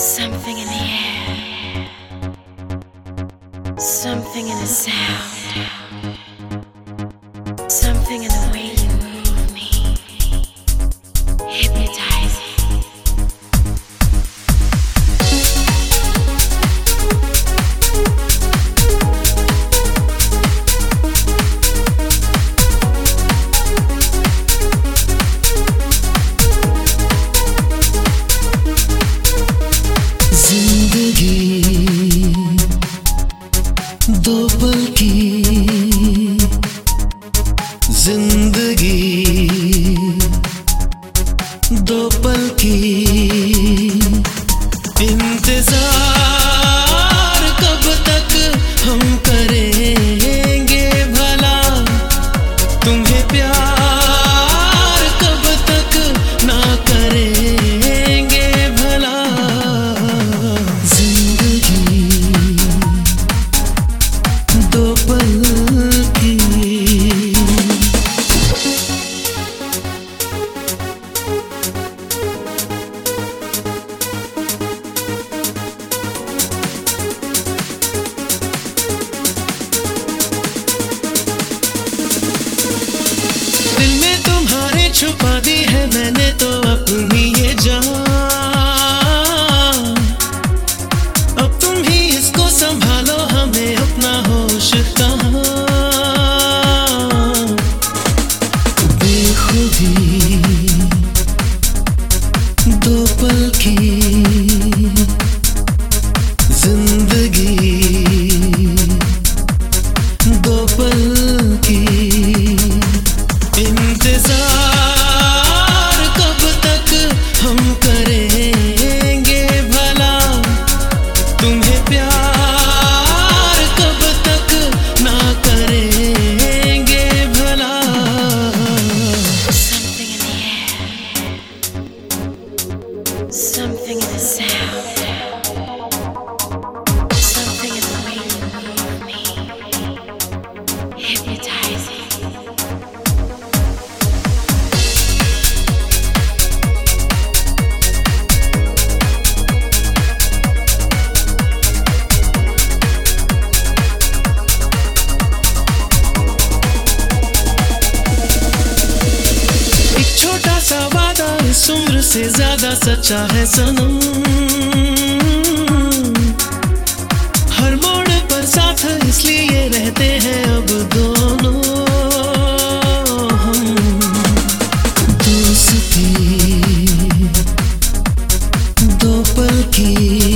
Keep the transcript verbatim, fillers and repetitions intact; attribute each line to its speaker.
Speaker 1: Something in the air, something in the sound, something in the way you move me, hypnotizing.
Speaker 2: दो पल की जिंदगी, दो पल की इंतजार कब तक हम करेंगे भला, तुम्हें प्यार कब तक ना करेंगे भला। जिंदगी दो पल की, दिल में तुम्हारे छुपा दी है मैंने तो अपनी ये जान। अब तुम ही इसको संभालो, हमें अपना होश कहाँ। बेखुदी दो पल की जिंदगी, दो पल की इंतजार कब तक हम करेंगे भला, तुम्हें प्यार कब तक ना करेंगे भला।
Speaker 1: Something in the air, something in the sound, something in the way you move me, hypnotizing.
Speaker 2: छोटा सा वादा इस उम्र से ज्यादा सच्चा है सनम, हर मोड़ पर साथ इसलिए रहते हैं अब दोनों हम। दोस्ती दो पल की